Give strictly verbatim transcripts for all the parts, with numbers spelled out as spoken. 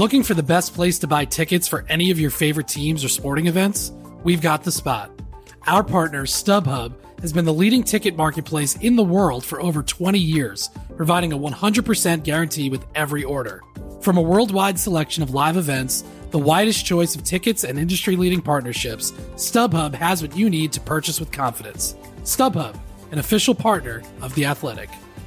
Looking for the best place to buy tickets for any of your favorite teams or sporting events? We've got the spot. Our partner, StubHub, has been the leading ticket marketplace in the world for over twenty years, providing a one hundred percent guarantee with every order. From a worldwide selection of live events, the widest choice of tickets and industry-leading partnerships, StubHub has what you need to purchase with confidence. StubHub, an official partner of The Athletic.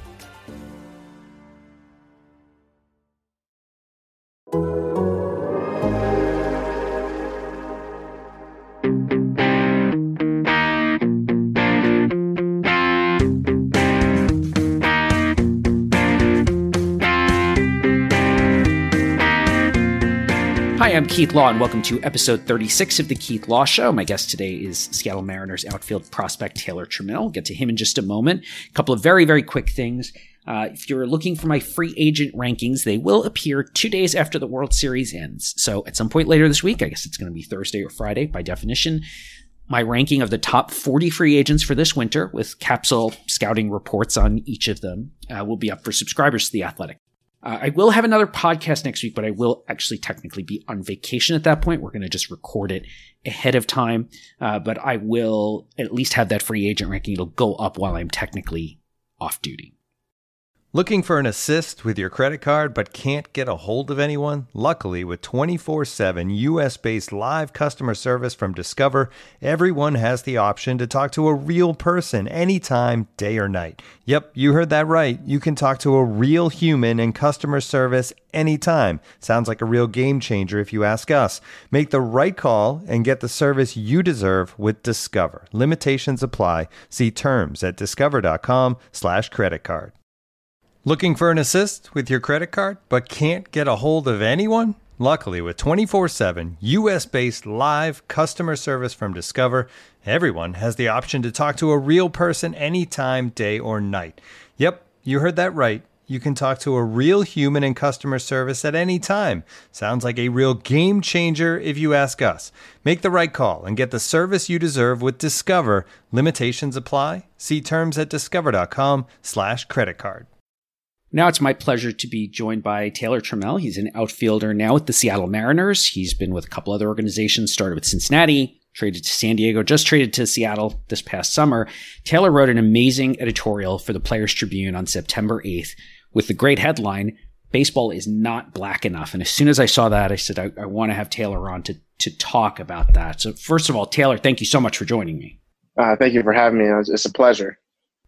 Hi, I'm Keith Law, and welcome to episode thirty-six of The Keith Law Show. My guest today is Seattle Mariners outfield prospect Taylor Trammell. We'll get to him in just a moment. A couple of very, very quick things. Uh, if you're looking for my free agent rankings, they will appear two days after the World Series ends. So at some point later this week, I guess it's going to be Thursday or Friday by definition, my ranking of the top forty free agents for this winter with capsule scouting reports on each of them uh, will be up for subscribers to The Athletic. Uh, I will have another podcast next week, but I will actually technically be on vacation at that point. We're going to just record it ahead of time. Uh, but I will at least have that free agent ranking. It'll go up while I'm technically off duty. Looking for an assist with your credit card but can't get a hold of anyone? Luckily, with twenty-four seven U S-based live customer service from Discover, everyone has the option to talk to a real person anytime, day or night. Yep, you heard that right. You can talk to a real human in customer service anytime. Sounds like a real game changer if you ask us. Make the right call and get the service you deserve with Discover. Limitations apply. See terms at discover.com slash credit card. Looking for an assist with your credit card, but can't get a hold of anyone? Luckily, with twenty-four seven U S-based live customer service from Discover, everyone has the option to talk to a real person anytime, day or night. Yep, you heard that right. You can talk to a real human in customer service at any time. Sounds like a real game changer if you ask us. Make the right call and get the service you deserve with Discover. Limitations apply. See terms at discover.com slash credit card. Now it's my pleasure to be joined by Taylor Trammell. He's an outfielder now with the Seattle Mariners. He's been with a couple other organizations, started with Cincinnati, traded to San Diego, just traded to Seattle this past summer. Taylor wrote an amazing editorial for the Players Tribune on September eighth with the great headline, "Baseball is not black enough." And as soon as I saw that, I said, I, I want to have Taylor on to, to talk about that. So first of all, Taylor, thank you so much for joining me. Uh, thank you for having me. It's a pleasure.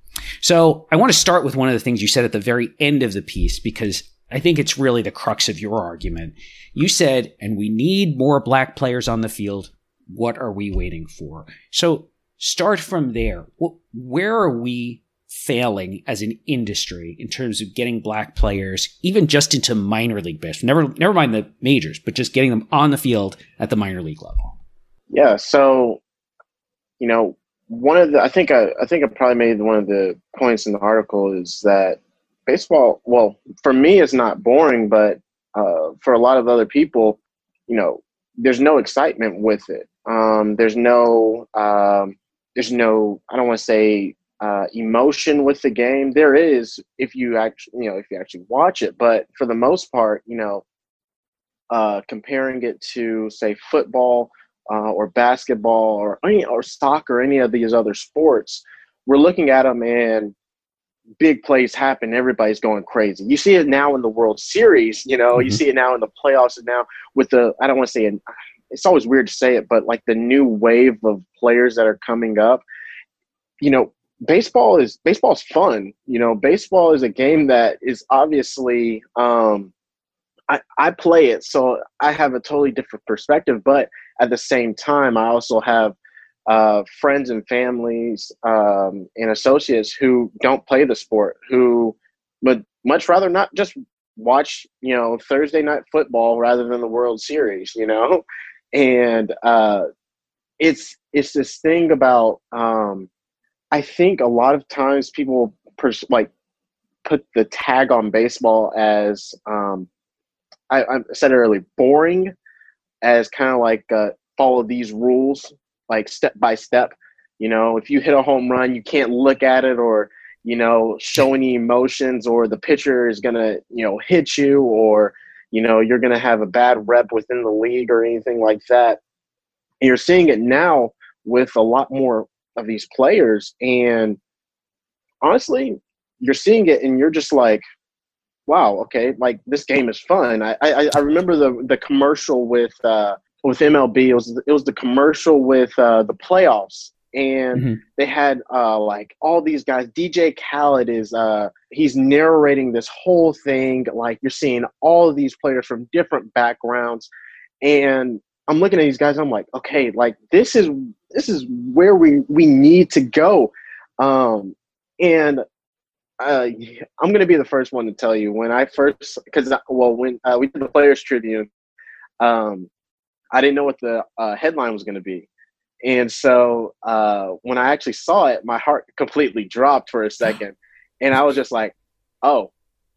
So I want to start with one of the things you said at the very end of the piece, because I think it's really the crux of your argument. You said, and we need more black players on the field. What are we waiting for? So start from there. Where are we failing as an industry in terms of getting black players, even just into minor league baseball? Never, never mind the majors, but just getting them on the field at the minor league level. Yeah. So, you know, One of the, I think I, I think I probably made one of the points in the article is that baseball, well, for me, it's not boring, but uh, for a lot of other people, you know, there's no excitement with it. Um, there's no, um, there's no, I don't want to say uh, emotion with the game. There is, if you actually, you know, if you actually watch it, but for the most part, you know, uh, comparing it to say football, Uh, or basketball or any, or soccer, any of these other sports, we're looking at them and big plays happen. Everybody's going crazy. You see it now in the World Series, you know, mm-hmm. You see it now in the playoffs and now with the, I don't want to say, an, it's always weird to say it, but like the new wave of players that are coming up, you know, baseball is, baseball is fun. You know, baseball is a game that is obviously, um, I, I play it, so I have a totally different perspective, but at the same time, I also have uh, friends and families um, and associates who don't play the sport, who would much rather not just watch, you know, Thursday night football rather than the World Series, you know? And uh, it's it's this thing about, um, I think a lot of times people pers- like put the tag on baseball as, um, I, I said it earlier, boring, as kind of like uh, follow these rules, like step by step. You know, if you hit a home run, you can't look at it or, you know, show any emotions, or the pitcher is going to, you know, hit you, or, you know, you're going to have a bad rep within the league or anything like that. And you're seeing it now with a lot more of these players. And honestly, you're seeing it and you're just like, wow, okay, like this game is fun. I I, I remember the the commercial with uh, with M L B. It was it was the commercial with uh, the playoffs, and mm-hmm. they had uh, like all these guys. D J Khaled is uh, he's narrating this whole thing. Like you're seeing all of these players from different backgrounds, and I'm looking at these guys. I'm like, okay, like this is this is where we we need to go, um, and. Uh, I'm going to be the first one to tell you when I first, because, well, when uh, we did the Players Tribune, um, I didn't know what the uh, headline was going to be. And so uh, when I actually saw it, my heart completely dropped for a second. And I was just like, oh,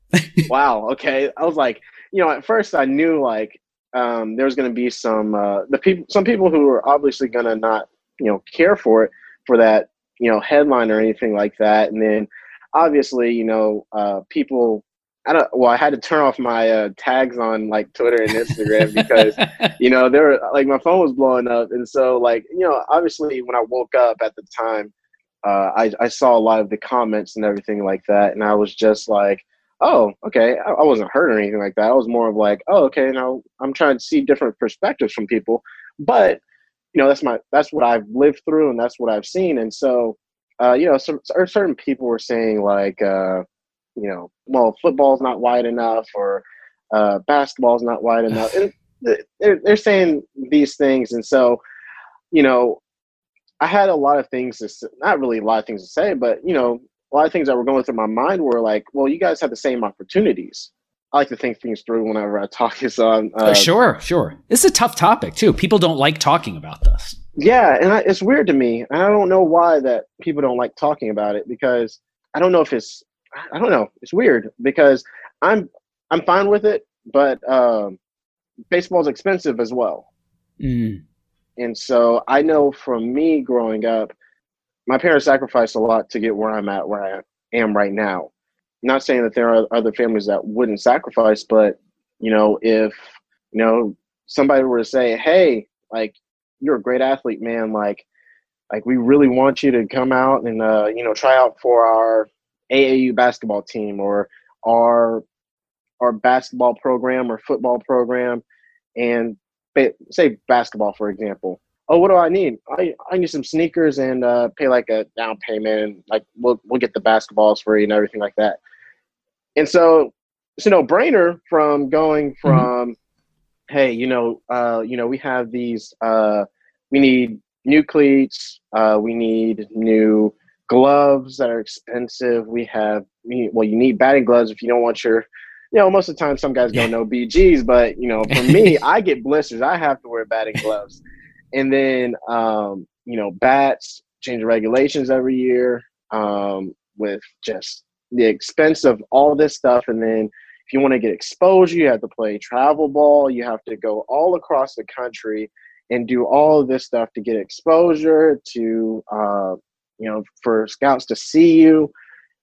wow, okay. I was like, you know, at first I knew like um, there was going to be some, uh, the people, some people who were obviously going to not, you know, care for it, for that, you know, headline or anything like that. And then, obviously, you know, uh, people, I don't, well, I had to turn off my uh, tags on like Twitter and Instagram because, you know, there were like my phone was blowing up. And so like, you know, obviously when I woke up at the time, uh, I, I saw a lot of the comments and everything like that. And I was just like, oh, okay. I, I wasn't hurt or anything like that. I was more of like, oh, okay. Now I'm trying to see different perspectives from people, but you know, that's my, that's what I've lived through and that's what I've seen. And so, Uh, you know, some certain people were saying like, uh, you know, well, football's not wide enough or uh, basketball's not wide enough. And they're, they're saying these things. And so, you know, I had a lot of things to say, not really a lot of things to say, but, you know, a lot of things that were going through my mind were like, well, you guys have the same opportunities. I like to think things through whenever I talk. So, um, uh, uh, sure, sure. This is a tough topic too. People don't like talking about this. Yeah, and I, it's weird to me. And I don't know why that people don't like talking about it because I don't know if it's – I don't know. It's weird because I'm I'm fine with it, but um, baseball's expensive as well. Mm. And so I know from me growing up, my parents sacrificed a lot to get where I'm at, where I am right now. I'm not saying that there are other families that wouldn't sacrifice, but, you know, if, you know, somebody were to say, hey, like – you're a great athlete, man. Like, like we really want you to come out and, uh, you know, try out for our A A U basketball team or our, our basketball program or football program. And say basketball, for example. Oh, what do I need? I, I need some sneakers and uh, pay like a down payment. And like, we'll, we'll get the basketballs for you and everything like that. And so it's a no brainer from going from, mm-hmm. hey, you know, uh, you know, we have these, uh, we need new cleats, uh, we need new gloves that are expensive. We have, well, you need batting gloves if you don't want your, you know, most of the time some guys don't know B Gs, but, you know, for me, I get blisters. I have to wear batting gloves. And then, um, you know, bats, change the regulations every year um, with just the expense of all this stuff. And then, if you want to get exposure, you have to play travel ball. You have to go all across the country and do all of this stuff to get exposure, to, uh, you know, for scouts to see you.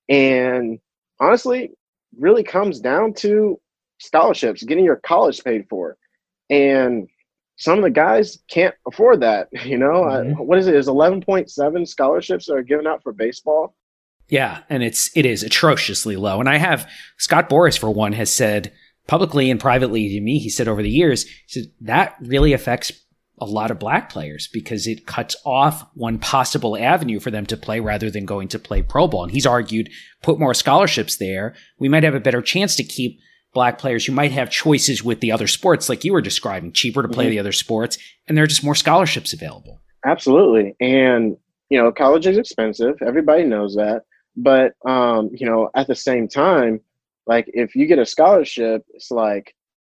And honestly, really comes down to scholarships, getting your college paid for. And some of the guys can't afford that. You know, mm-hmm. I, what is it? Is eleven point seven scholarships that are given out for baseball? Yeah, and it's it is atrociously low. And I have Scott Boras, for one, has said publicly and privately to me, he said over the years, he said that really affects a lot of black players because it cuts off one possible avenue for them to play rather than going to play pro ball. And he's argued, put more scholarships there, we might have a better chance to keep black players who might have choices with the other sports like you were describing, cheaper to play mm-hmm. the other sports, and there are just more scholarships available. Absolutely. And, you know, college is expensive. Everybody knows that. But, um, you know, at the same time, like if you get a scholarship, it's like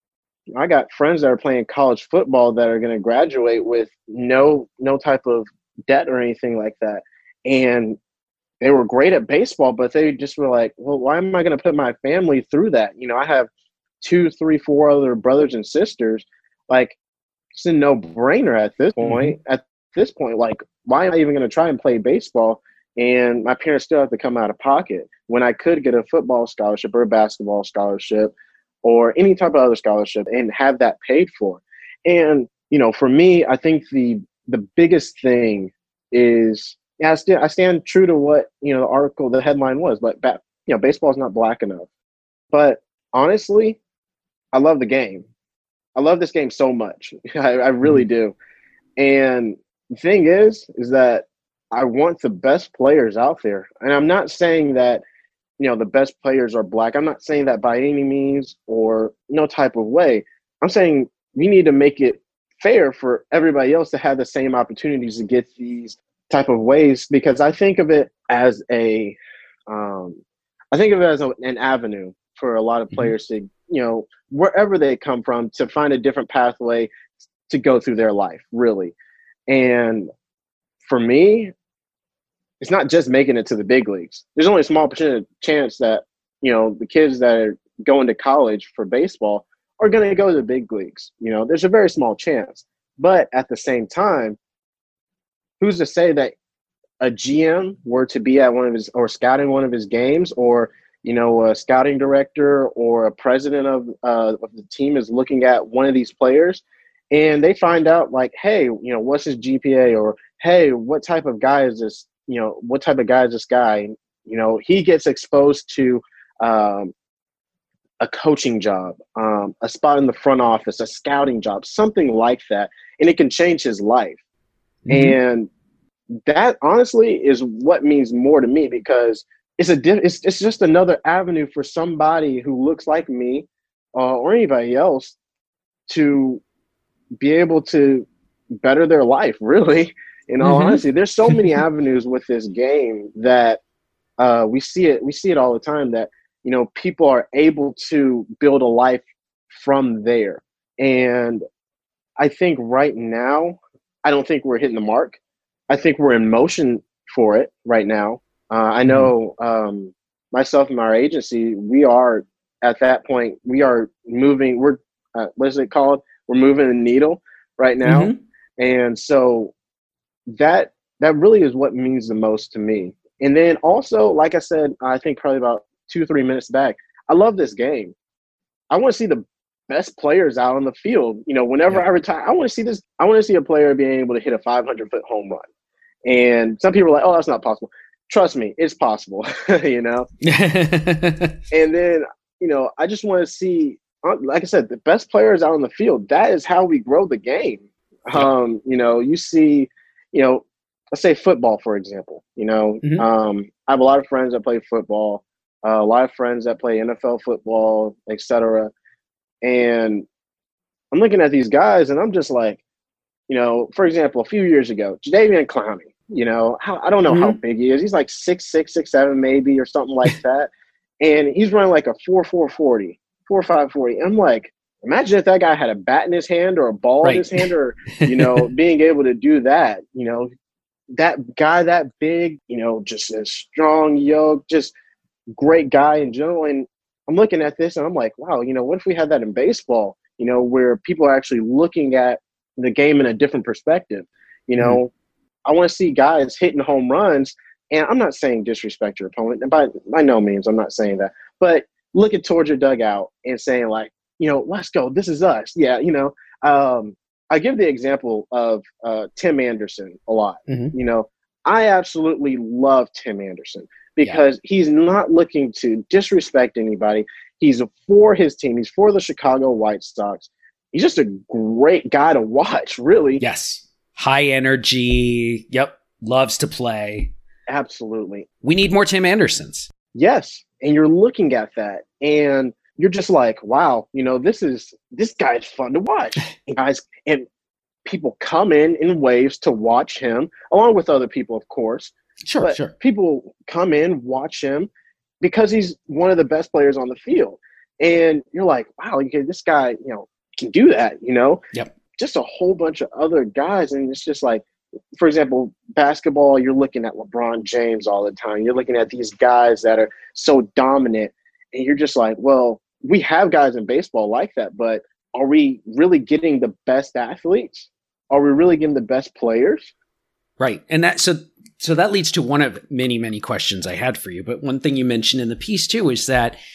I got friends that are playing college football that are going to graduate with no no type of debt or anything like that. And they were great at baseball, but they just were like, well, why am I going to put my family through that? You know, I have two, three, four other brothers and sisters. Like, it's a no-brainer at this point. Mm-hmm. At this point, like, why am I even going to try and play baseball? And my parents still have to come out of pocket when I could get a football scholarship or a basketball scholarship or any type of other scholarship and have that paid for. And, you know, for me, I think the the biggest thing is, yeah, I, st- I stand true to what, you know, the article, the headline was, but, ba- you know, baseball is not black enough. But honestly, I love the game. I love this game so much. I, I really do. And the thing is, is that I want the best players out there. And I'm not saying that, you know, the best players are black. I'm not saying that by any means or no type of way. I'm saying we need to make it fair for everybody else to have the same opportunities to get these type of ways, because I think of it as a, um, I think of it as a, an avenue for a lot of players mm-hmm. to, you know, wherever they come from, to find a different pathway to go through their life, really. And for me, it's not just making it to the big leagues. There's only a small percentage chance that, you know, the kids that are going to college for baseball are going to go to the big leagues. You know, there's a very small chance. But at the same time, who's to say that a G M were to be at one of his, or scouting one of his games, or, you know, a scouting director or a president of, uh, of the team is looking at one of these players and they find out, like, hey, you know, what's his G P A, or, hey, what type of guy is this? You know, what type of guy is this guy? You know, he gets exposed to um, a coaching job, um, a spot in the front office, a scouting job, something like that, and it can change his life. Mm-hmm. And that honestly is what means more to me, because it's a it's it's just another avenue for somebody who looks like me uh, or anybody else to be able to better their life, really. In all mm-hmm. honesty, there's so many avenues with this game that uh, we see it. We see it all the time that, you know, people are able to build a life from there. And I think right now, I don't think we're hitting the mark. I think we're in motion for it right now. Uh, I know um, myself and our agency, we are at that point. We are moving. We're uh, what is it called? We're moving the needle right now, mm-hmm. and so. That that really is what means the most to me. And then also, like I said, I think probably about two, three minutes back, I love this game. I want to see the best players out on the field. You know, whenever yeah. I retire, I want to see this. I want to see a player being able to hit a five hundred foot home run. And some people are like, oh, that's not possible. Trust me, it's possible, you know? And then, you know, I just want to see, like I said, the best players out on the field. That is how we grow the game. Yeah. Um, you know, you see, you know, let's say football, for example. You know, mm-hmm. um, I have a lot of friends that play football, uh, a lot of friends that play N F L football, et cetera. And I'm looking at these guys, and I'm just like, you know, for example, a few years ago, Jadeveon Clowney. You know, how, I don't know mm-hmm. how big he is. He's like six six, six seven, maybe, or something like that. And he's running like a four four forty, four five forty. And I'm like, imagine if that guy had a bat in his hand or a ball right. in his hand, or, you know, being able to do that, you know, that guy that big, you know, just a strong, yoked, just great guy in general. And I'm looking at this and I'm like, wow, you know, what if we had that in baseball, you know, where people are actually looking at the game in a different perspective? You know, mm-hmm. I want to see guys hitting home runs. And I'm not saying disrespect your opponent. And by, by no means, I'm not saying that. But looking towards your dugout and saying, like, you know, let's go. This is us. Yeah, you know, um, I give the example of uh, Tim Anderson a lot. Mm-hmm. You know, I absolutely love Tim Anderson because yeah. he's not looking to disrespect anybody. He's for his team. He's for the Chicago White Sox. He's just a great guy to watch, really. Yes. High energy. Yep. Loves to play. Absolutely. We need more Tim Andersons. Yes. And you're looking at that and you're just like, wow, you know, this is, this guy's fun to watch. And guys, and people come in in waves to watch him, along with other people, of course. Sure, but sure. People come in, watch him because he's one of the best players on the field. And you're like, wow, okay, this guy, you know, can do that, you know? Yep. Just a whole bunch of other guys. And it's just like, for example, basketball, you're looking at LeBron James all the time. You're looking at these guys that are so dominant. And you're just like, well, we have guys in baseball like that, but are we really getting the best athletes? Are we really getting the best players? Right. And that, so, so that leads to one of many, many questions I had for you. But one thing you mentioned in the piece too is that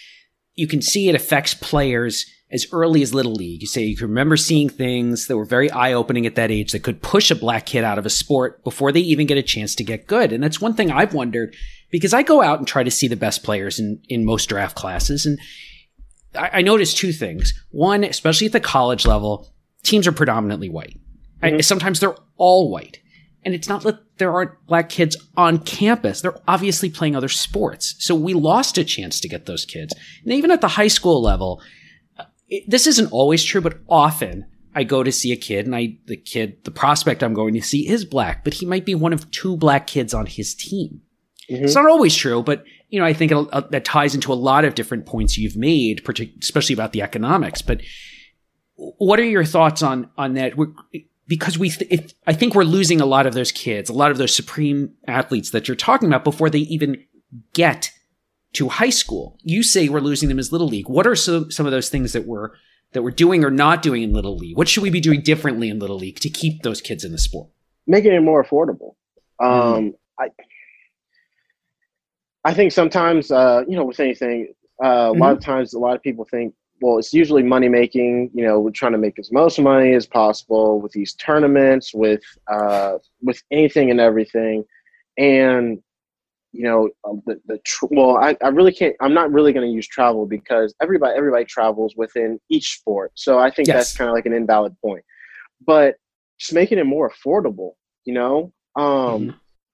you can see it affects players as early as Little League. You say you can remember seeing things that were very eye-opening at that age that could push a black kid out of a sport before they even get a chance to get good. And that's one thing I've wondered, because I go out and try to see the best players in, in most draft classes. And I, I noticed two things. One, especially at the college level, teams are predominantly white. Mm-hmm. I, sometimes they're all white. And it's not that there aren't black kids on campus. They're obviously playing other sports. So we lost a chance to get those kids. And even at the high school level, it, this isn't always true, but often I go to see a kid and I, the kid, the prospect I'm going to see is black, but he might be one of two black kids on his team. Mm-hmm. It's not always true, but you know, I think it'll, uh, that ties into a lot of different points you've made, partic- especially about the economics. But what are your thoughts on, on that? We're, Because we, th- if, I think we're losing a lot of those kids, a lot of those supreme athletes that you're talking about before they even get to high school. You say we're losing them as Little League. What are some some of those things that we're that we're doing or not doing in Little League? What should we be doing differently in Little League to keep those kids in the sport? Making it more affordable. Um, mm. I I think sometimes, uh, you know, with anything, uh, a mm-hmm. lot of times, a lot of people think, well, it's usually money making. You know, we're trying to make as most money as possible with these tournaments, with uh, with anything and everything. And you know, the the tr- well, I, I really can't. I'm not really going to use travel because everybody everybody travels within each sport. So I think yes. that's kind of like an invalid point. But just making it more affordable. You know, um, mm-hmm.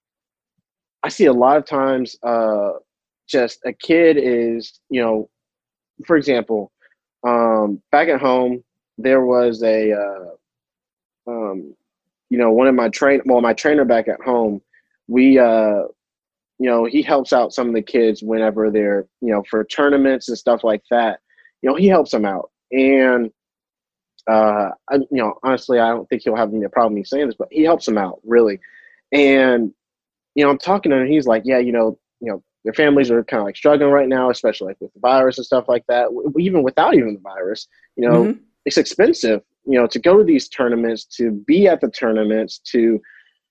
I see a lot of times, uh, just a kid is, you know, for example. Um, back at home, there was a, uh, um, you know, one of my train, well, my trainer back at home, we, uh, you know, he helps out some of the kids whenever they're, you know, for tournaments and stuff like that. You know, he helps them out. And, uh, I, you know, honestly, I don't think he'll have any problem me saying this, but he helps them out really. And, you know, I'm talking to him, he's like, yeah, you know, you know, their families are kind of like struggling right now, especially like with the virus and stuff like that. Even without even the virus, you know, mm-hmm. it's expensive, you know, to go to these tournaments, to be at the tournaments, to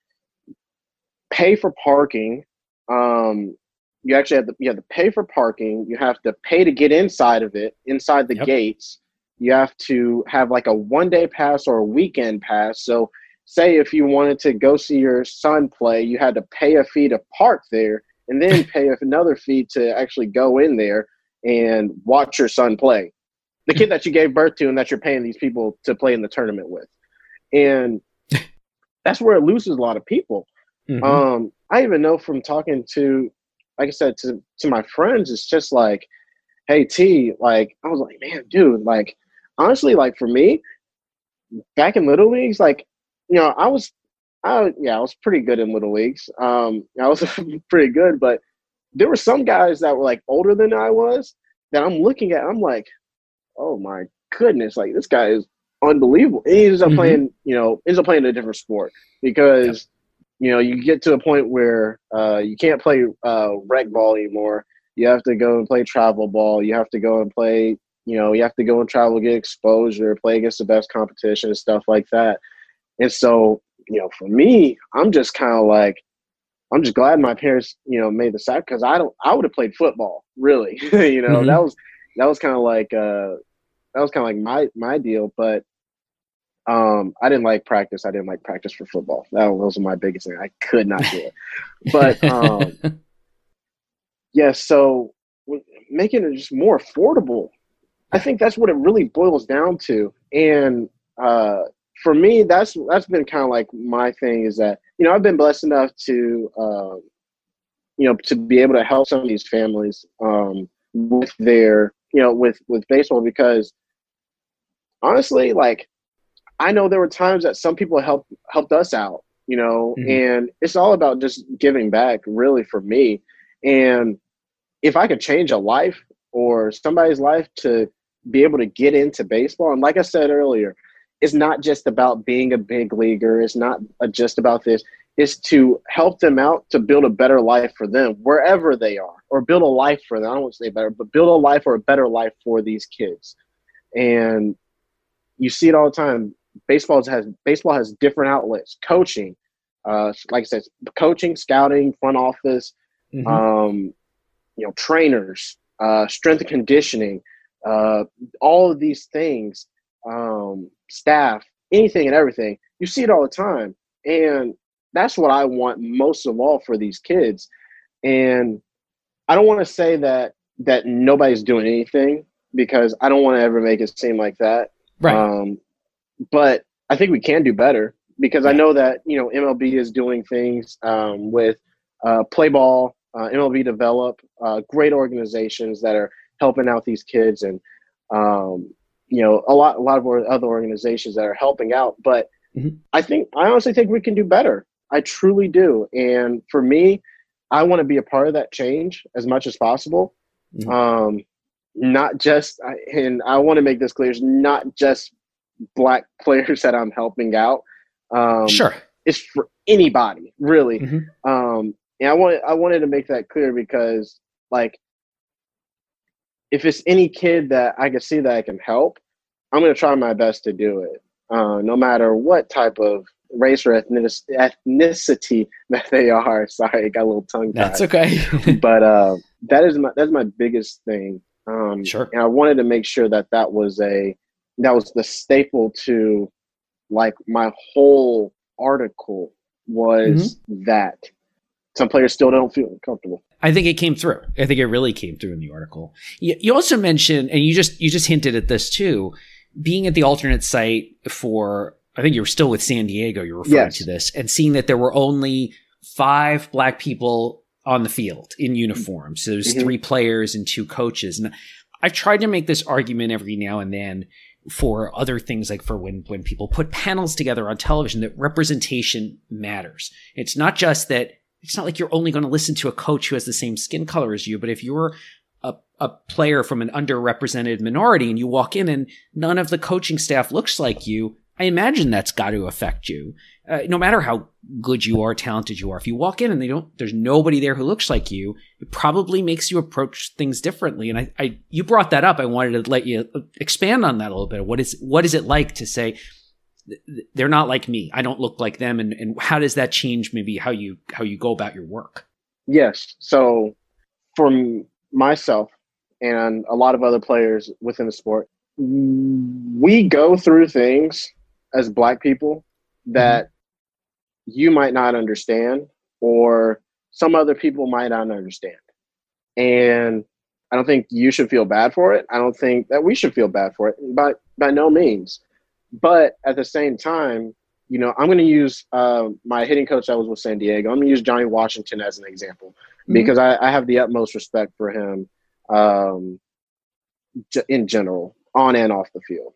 pay for parking. Um, you actually have to, you have to pay for parking. You have to pay to get inside of it, inside the yep. gates. You have to have like a one day pass or a weekend pass. So say if you wanted to go see your son play, you had to pay a fee to park there. And then pay another fee to actually go in there and watch your son play. The kid that you gave birth to and that you're paying these people to play in the tournament with. And that's where it loses a lot of people. Mm-hmm. Um, I even know from talking to, like I said, to, to my friends, it's just like, hey, T, like, I was like, man, dude, like, honestly, like, for me, back in Little Leagues, like, you know, I was, I, yeah, I was pretty good in Little Leagues. Um, I was pretty good, but there were some guys that were like older than I was that I'm looking at. I'm like, oh my goodness, like this guy is unbelievable. And he ends up mm-hmm. playing, you know, ends up playing a different sport because, yep. you know, you get to a point where uh, you can't play uh, rec ball anymore. You have to go and play travel ball. You have to go and play, you know, you have to go and travel, get exposure, play against the best competition and stuff like that. And so, you know, for me, I'm just kind of like, I'm just glad my parents, you know, made the sack because I don't, I would have played football, really. you know, mm-hmm. that was, that was kind of like, uh, that was kind of like my, my deal. But um, I didn't like practice. I didn't like practice for football. That was my biggest thing. I could not do it. But um, yeah, so making it just more affordable, I think that's what it really boils down to. And uh, for me, that's that's been kind of like my thing is that, you know, I've been blessed enough to, uh, you know, to be able to help some of these families um, with their, you know, with, with baseball because honestly, like, I know there were times that some people helped helped us out, you know, mm-hmm. and it's all about just giving back really for me. And if I could change a life or somebody's life to be able to get into baseball, and like I said earlier, it's not just about being a big leaguer. It's not just about this. It's to help them out to build a better life for them wherever they are, or build a life for them. I don't want to say better, but build a life or a better life for these kids. And you see it all the time. Baseball has baseball has different outlets. Coaching, uh, like I said, coaching, scouting, front office, mm-hmm. um, you know, trainers, uh, strength and conditioning, uh, all of these things, um, staff, anything and everything. You see it all the time. And that's what I want most of all for these kids. And I don't want to say that that nobody's doing anything, because I don't want to ever make it seem like that. Right. Um, but I think we can do better, because I know that, you know, M L B is doing things um, with uh, Play Ball, uh, M L B Develop, uh, great organizations that are helping out these kids, and um, you know, a lot, a lot of other organizations that are helping out. But mm-hmm. I think, I honestly think we can do better. I truly do. And for me, I want to be a part of that change as much as possible. Mm-hmm. Um, not just, and I want to make this clear, it's not just Black players that I'm helping out. Um, sure. It's for anybody, really. Mm-hmm. Um, and I wanted, I wanted to make that clear, because, like, if it's any kid that I can see that I can help, I'm going to try my best to do it, uh, no matter what type of race or ethnic- ethnicity that they are. Sorry, I got a little tongue tied. That's okay. But uh, that is my that's my biggest thing. Um, sure. And I wanted to make sure that that was a that was the staple to, like, my whole article was mm-hmm. that some players still don't feel comfortable. I think it came through. I think it really came through in the article. You, you also mentioned, and you just you just hinted at this too, being at the alternate site for, I think you were still with San Diego, you're referring yes. to this, and seeing that there were only five Black people on the field in uniform. So there's mm-hmm. three players and two coaches. And I've tried to make this argument every now and then for other things, like for when, when people put panels together on television, that representation matters. It's not just that, it's not like you're only going to listen to a coach who has the same skin color as you, but if you're a, a player from an underrepresented minority and you walk in and none of the coaching staff looks like you, I imagine that's got to affect you. Uh, no matter how good you are, talented you are, if you walk in and they don't, there's nobody there who looks like you, it probably makes you approach things differently. And I, I, you brought that up. I wanted to let you expand on that a little bit. What is, what is it like to say, they're not like me, I don't look like them, and, and how does that change maybe how you how you go about your work? Yes. So for myself and a lot of other players within the sport, we go through things as Black people that mm-hmm. you might not understand, or some other people might not understand. And I don't think you should feel bad for it. I don't think that we should feel bad for it, but by no means. But at the same time, you know, I'm going to use uh, my hitting coach that was with San Diego. I'm going to use Johnny Washington as an example, mm-hmm. because I, I have the utmost respect for him um, j- in general, on and off the field.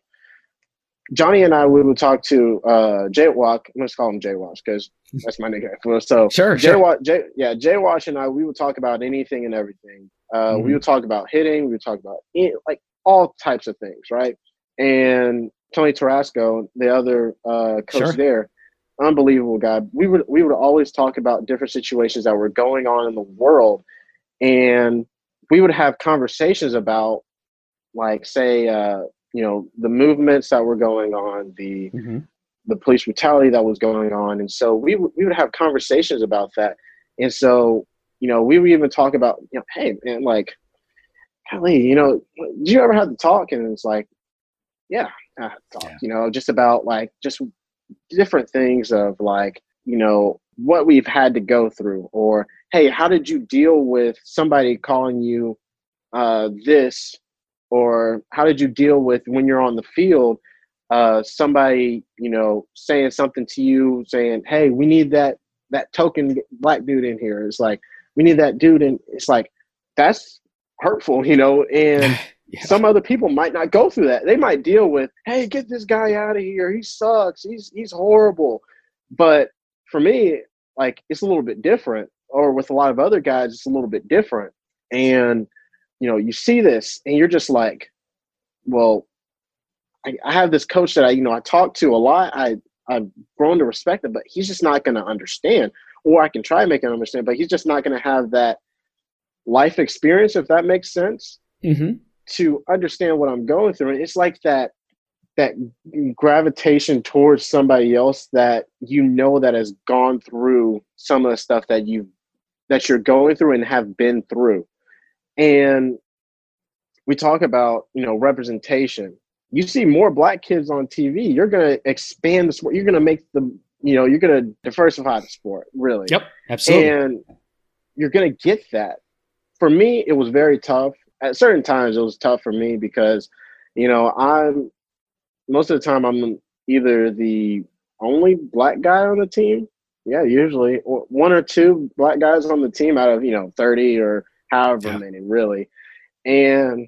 Johnny and I, we would talk to uh, Jay Wash. I'm going to call him Jay Wash because that's my nickname. So sure, Jay sure. Wash, Jay, yeah, Jay Wash and I, we would talk about anything and everything. Uh, mm-hmm. We would talk about hitting. We would talk about any, like all types of things, right? And Tony Tarasco, the other uh, coach sure. there, unbelievable guy. We would we would always talk about different situations that were going on in the world, and we would have conversations about, like, say, uh, you know, the movements that were going on, the mm-hmm. the police brutality that was going on, and so we w- we would have conversations about that. And so, you know, we would even talk about, you know, hey man, like, golly, you know, did you ever have to talk? And it's like, yeah. Uh, talk, yeah. you know, just about like just different things of, like, you know, what we've had to go through, or, hey, how did you deal with somebody calling you uh, this, or how did you deal with when you're on the field, uh, somebody, you know, saying something to you, saying, hey, we need that, that token Black dude in here. It's like, we need that dude. And it's like, that's hurtful, you know, and yeah. some other people might not go through that. They might deal with, hey, get this guy out of here. He sucks. He's he's horrible. But for me, like, it's a little bit different. Or with a lot of other guys, it's a little bit different. And, you know, you see this and you're just like, well, I, I have this coach that I, you know, I talk to a lot. I, I've grown to respect him, but he's just not going to understand. Or I can try to make him understand, but he's just not going to have that life experience, if that makes sense. Mm-hmm. To understand what I'm going through. And it's like that that gravitation towards somebody else that you know that has gone through some of the stuff that you that you're going through and have been through. And we talk about, you know, representation. You see more black kids on T V, you're going to expand the sport. You're going to make the, you know, you're going to diversify the sport, really. Yep, absolutely. And you're going to get that. For me, it was very tough. At certain times, it was tough for me because, you know, I'm most of the time I'm either the only black guy on the team. Yeah, usually or one or two black guys on the team out of, you know, thirty or however yeah. many, really. And,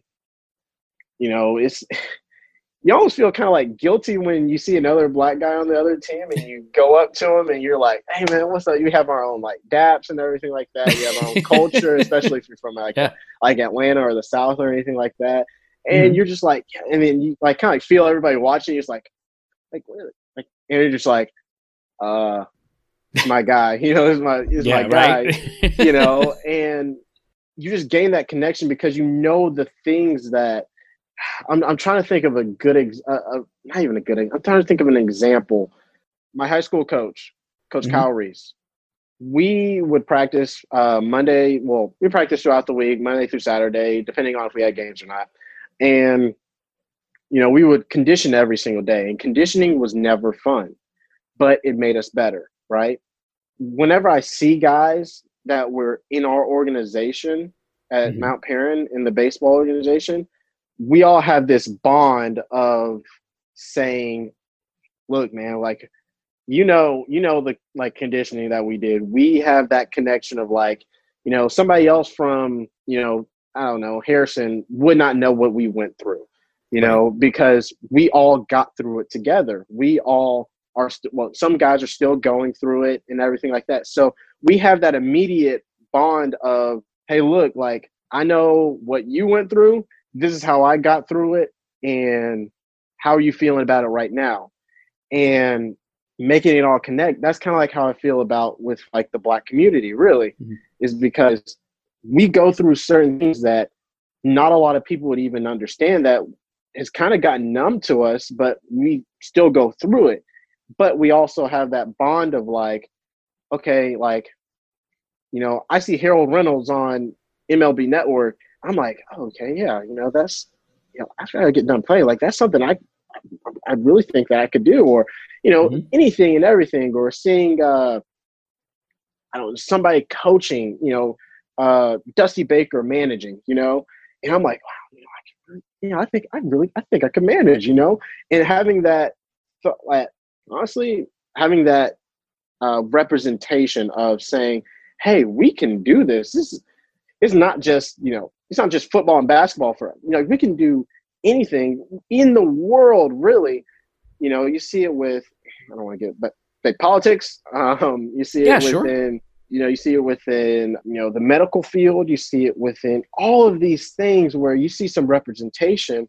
you know, it's you almost feel kind of like guilty when you see another black guy on the other team and you go up to him and you're like, hey, man, what's up? You have our own, like, daps and everything like that. You have our own culture, especially if you're from, like, yeah. like Atlanta or the South or anything like that. And mm-hmm. you're just like, and then you, like, kind of feel everybody watching. You're just like, like, like, and you're just like, uh, my guy, you know, is my, is yeah, my guy, right? You know, and you just gain that connection because you know the things that, I'm I'm trying to think of a good, ex- uh, uh, not even a good, I'm trying to think of an example. My high school coach, Coach mm-hmm. Kyle Reese, we would practice uh, Monday. Well, we practice throughout the week, Monday through Saturday, depending on if we had games or not. And, you know, we would condition every single day. And conditioning was never fun, but it made us better, right? Whenever I see guys that were in our organization at mm-hmm. Mount Perrin in the baseball organization, we all have this bond of saying, look, man, like, you know, you know, the like conditioning that we did, we have that connection of like, you know, somebody else from, you know, I don't know, Harrison would not know what we went through, you right. know, because we all got through it together. We all are, st- well, some guys are still going through it and everything like that. So we have that immediate bond of, hey, look, like, I know what you went through. This is how I got through it, and how are you feeling about it right now? And making it all connect. That's kind of like how I feel about with like the black community, really, mm-hmm. is because we go through certain things that not a lot of people would even understand that has kind of gotten numb to us, but we still go through it. But we also have that bond of like, okay, like, you know, I see Harold Reynolds on M L B Network. I'm like, oh, okay, yeah, you know, that's, you know, after I get done playing, like, that's something I, I really think that I could do, or, you know, mm-hmm. anything and everything, or seeing, uh, I don't know, somebody coaching, you know, uh, Dusty Baker managing, you know, and I'm like, wow, you know, I can, you know, I think I really, I think I can manage, you know, and having that, like, honestly, having that uh, representation of saying, hey, we can do this. This is, it's not just, you know, it's not just football and basketball for us. You know, we can do anything in the world, really. You know, you see it with, I don't want to get, but like politics. Um, you see it yeah, within, sure. you know, you see it within, you know, the medical field. You see it within all of these things where you see some representation.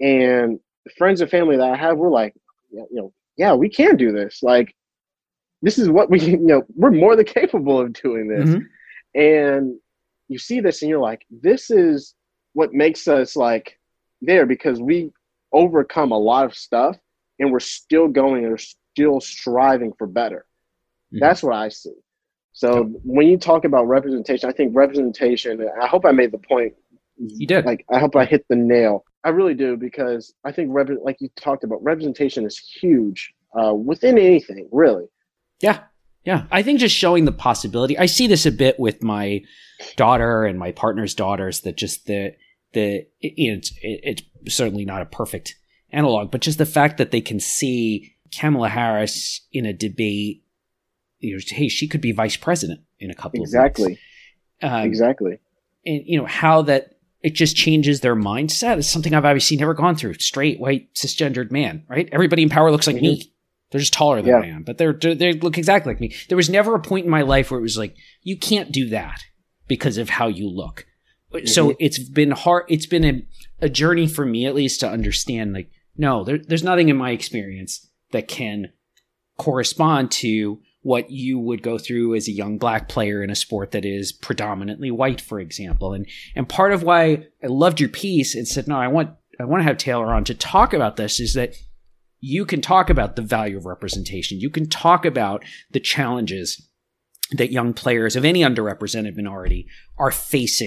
And the friends and family that I have, we're like, you know, yeah, we can do this. Like, this is what we, you know, we're more than capable of doing this. Mm-hmm. And you see this and you're like, this is what makes us like there, because we overcome a lot of stuff and we're still going and we're still striving for better. Mm-hmm. That's what I see. So yep. when you talk about representation, I think representation, I hope I made the point. You did. Like, I hope I hit the nail. I really do, because I think, rep- like you talked about, representation is huge uh, within anything, really. Yeah. Yeah. I think just showing the possibility. I see this a bit with my daughter and my partner's daughters, that just the, the, you know, it's, it's certainly not a perfect analog, but just the fact that they can see Kamala Harris in a debate, you know, hey, she could be vice president in a couple exactly. of weeks. Um, exactly. And, you know, how that it just changes their mindset is something I've obviously never gone through. Straight, white, cisgendered man, right? Everybody in power looks like mm-hmm. me. They're just taller than yeah. I am, but they're, they look exactly like me. There was never a point in my life where it was like, you can't do that because of how you look. Mm-hmm. So it's been hard. It's been a, a journey for me, at least, to understand, like, no, there, there's nothing in my experience that can correspond to what you would go through as a young black player in a sport that is predominantly white, for example. And, and part of why I loved your piece and said, no, I want, I want to have Taylor on to talk about this is that you can talk about the value of representation. You can talk about the challenges that young players of any underrepresented minority are facing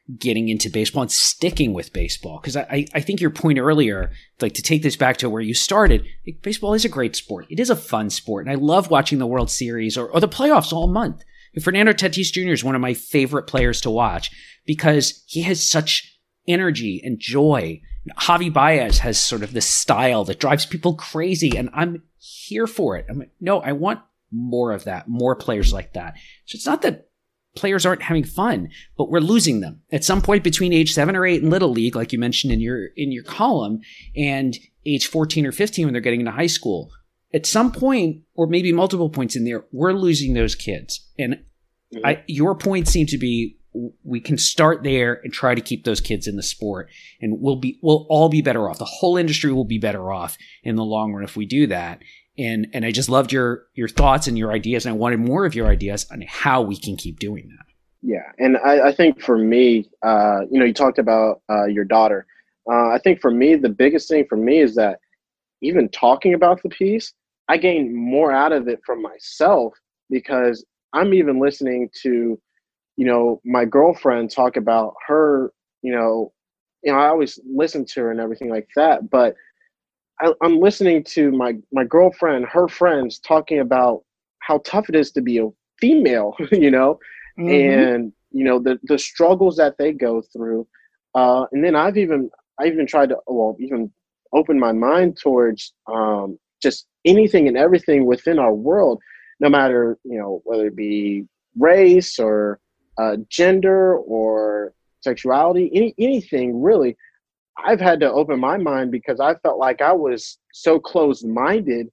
getting into baseball and sticking with baseball. Because I, I think your point earlier, like to take this back to where you started, like, baseball is a great sport. It is a fun sport. And I love watching the World Series or, or the playoffs all month. And Fernando Tatis Junior is one of my favorite players to watch because he has such energy and joy. Javi Baez has sort of this style that drives people crazy, and I'm here for it. I'm like, no, I want more of that, more players like that. So it's not that players aren't having fun, but we're losing them at some point between age seven or eight in Little League, like you mentioned in your in your column, and age fourteen or fifteen when they're getting into high school. At some point, or maybe multiple points in there, we're losing those kids. And mm-hmm. I, your point seemed to be we can start there and try to keep those kids in the sport, and we'll be we'll all be better off. The whole industry will be better off in the long run if we do that. And and I just loved your your thoughts and your ideas, and I wanted more of your ideas on how we can keep doing that. Yeah, and I, I think for me, uh, you know, you talked about uh, your daughter. Uh, I think for me, the biggest thing for me is that even talking about the piece, I gain more out of it from myself because I'm even listening to, you know, my girlfriend talk about her, you know, you know, I always listen to her and everything like that, but I, I'm listening to my, my girlfriend, her friends talking about how tough it is to be a female, you know, mm-hmm. and, you know, the, the struggles that they go through. Uh, and then I've even, I even tried to, well, even open my mind towards um, just anything and everything within our world, no matter, you know, whether it be race or uh, gender or sexuality, any, anything really. I've had to open my mind because I felt like I was so closed-minded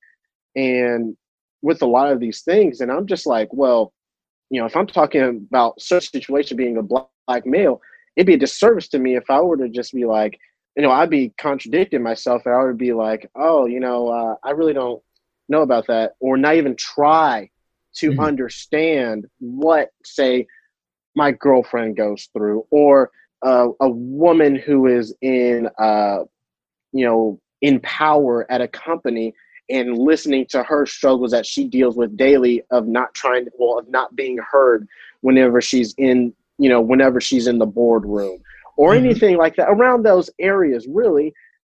and with a lot of these things. And I'm just like, well, you know, if I'm talking about such a situation being a black, black male, it'd be a disservice to me if I were to just be like, you know, I'd be contradicting myself and I would be like, oh, you know, uh, I really don't know about that, or not even try to mm-hmm. understand what, say, my girlfriend goes through, or Uh, a woman who is in, uh, you know, in power at a company and listening to her struggles that she deals with daily of not trying to, well, of not being heard whenever she's in, you know, whenever she's in the boardroom or mm-hmm. anything like that around those areas. Really,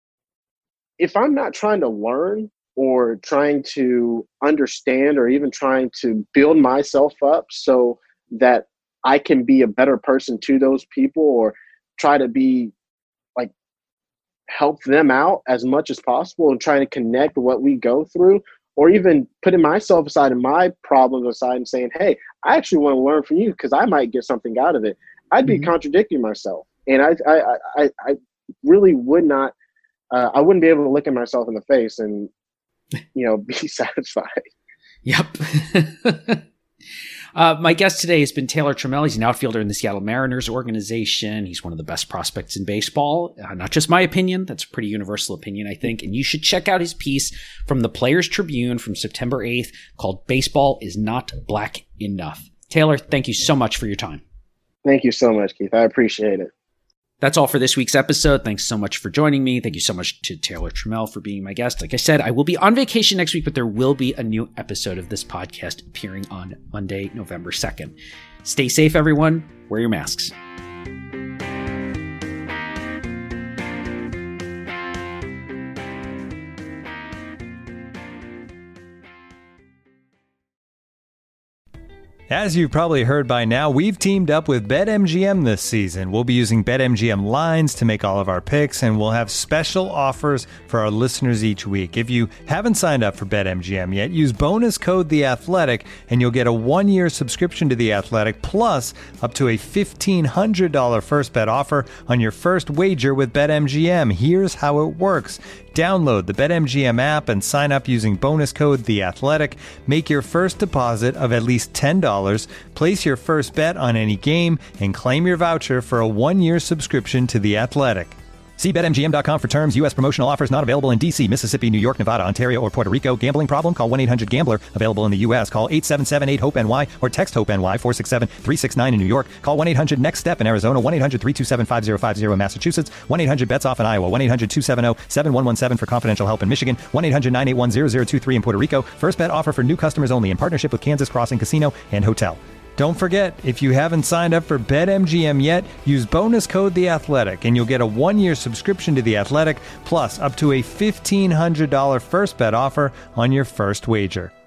if I'm not trying to learn or trying to understand or even trying to build myself up so that I can be a better person to those people or try to be like, help them out as much as possible and trying to connect what we go through, or even putting myself aside and my problems aside and saying, hey, I actually want to learn from you because I might get something out of it. I'd be mm-hmm. contradicting myself. And I, I, I, I really would not, uh, I wouldn't be able to look at myself in the face and, you know, be satisfied. Yep. Uh, my guest today has been Taylor Trammell. He's an outfielder in the Seattle Mariners organization. He's one of the best prospects in baseball. Uh, not just my opinion. That's a pretty universal opinion, I think. And you should check out his piece from the Players Tribune from September eighth called Baseball is Not Black Enough. Taylor, thank you so much for your time. Thank you so much, Keith. I appreciate it. That's all for this week's episode. Thanks so much for joining me. Thank you so much to Taylor Trammell for being my guest. Like I said, I will be on vacation next week, but there will be a new episode of this podcast appearing on Monday, November second. Stay safe, everyone. Wear your masks. As you've probably heard by now, we've teamed up with BetMGM this season. We'll be using BetMGM lines to make all of our picks, and we'll have special offers for our listeners each week. If you haven't signed up for BetMGM yet, use bonus code The Athletic, and you'll get a one-year subscription to The Athletic, plus up to a fifteen hundred dollars first bet offer on your first wager with BetMGM. Here's how it works. Download the BetMGM app and sign up using bonus code The Athletic. Make your first deposit of at least ten dollars, place your first bet on any game, and claim your voucher for a one-year subscription to The Athletic. See Bet M G M dot com for terms. U S promotional offers not available in D C, Mississippi, New York, Nevada, Ontario, or Puerto Rico. Gambling problem? Call one eight hundred gambler. Available in the U S. Call eight seven seven eight hope N Y or text HOPE-NY four six seven three six nine in New York. Call one eight hundred next step in Arizona. one eight hundred three two seven five zero five zero in Massachusetts. one eight hundred bets off in Iowa. one eight hundred two seven zero seven one one seven for confidential help in Michigan. one eight hundred nine eight one zero zero two three in Puerto Rico. First bet offer for new customers only in partnership with Kansas Crossing Casino and Hotel. Don't forget, if you haven't signed up for BetMGM yet, use bonus code The Athletic, and you'll get a one-year subscription to The Athletic, plus up to a fifteen hundred dollars first bet offer on your first wager.